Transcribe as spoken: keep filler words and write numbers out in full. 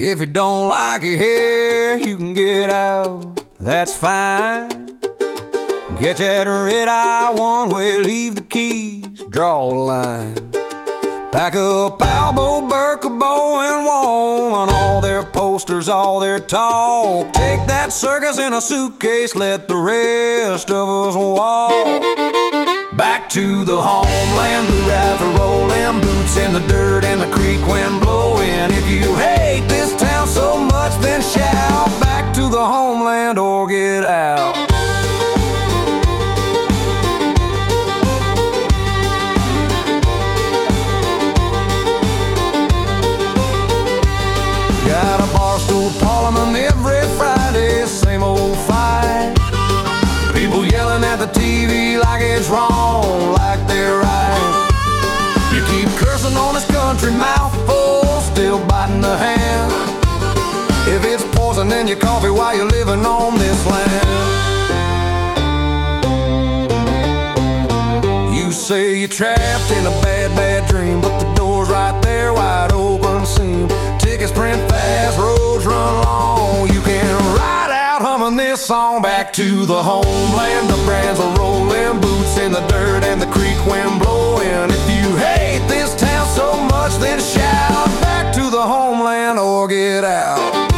If you don't like it here, you can get out, that's fine. Get that red eye one way, leave the keys, draw a line. Pack up Albo, Burke, Bow, and Wall, and all their posters, all their talk. Take that circus in a suitcase, let the rest of us walk. Back to the homeland, blue rifle rolling, boots in the dirt and the creek wind blowing. If you hate this town so much, then shout, back to the homeland or get out. Got a barstool parliament every Friday, same old fight. People yelling at the T V like it's wrong, like they're right. You keep cursing on this country mouthful, still biting the hand. If it's poison in your coffee while you're living on this land. You say you're trapped in a bad, bad dream, but the door's right there, wide open seam. Tickets print fast, roads run long. You can ride out humming this song. Back to the homeland, the brands are rolling, boots in the dirt and the creek wind blowing. If you hate this town so much, then shout, back to the homeland or get out.